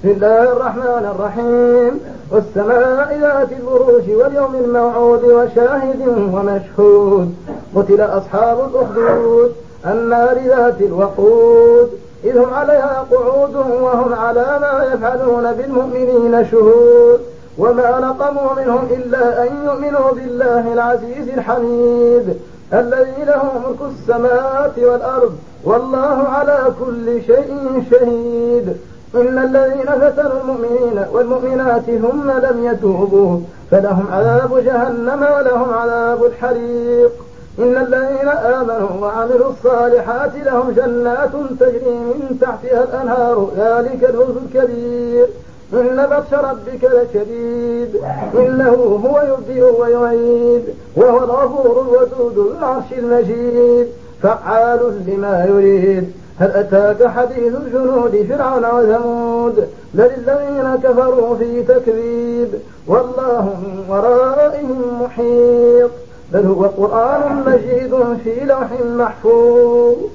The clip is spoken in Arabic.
بسم الله الرحمن الرحيم. والسماء ذات البروج واليوم الموعود وشاهد ومشهود. قتل أصحاب الأخدود النار ذات الوقود إذ هم عليها قعود وهم على ما يفعلون بالمؤمنين شهود. وما نقموا منهم إلا أن يؤمنوا بالله العزيز الحميد الذي له ملك السماوات والأرض والله على كل شيء شهيد. إن الذين فتنوا المؤمنين والمؤمنات ثم لم يتوبوا فلهم عذاب جهنم ولهم عذاب الحريق. إن الذين آمنوا وعملوا الصالحات لهم جنات تجري من تحتها الأنهار ذلك الفوز الكبير. إن بطش ربك لشديد إنه هو يبدئ ويعيد وهو الغفور الودود ذو العرش المجيد فعال لما يريد. هل أتاك حديث الجنود فرعون وثمود بل الذين كفروا في تكذيب والله من ورائهم محيط بل هو قرآن مجيد في لوح محفوظ.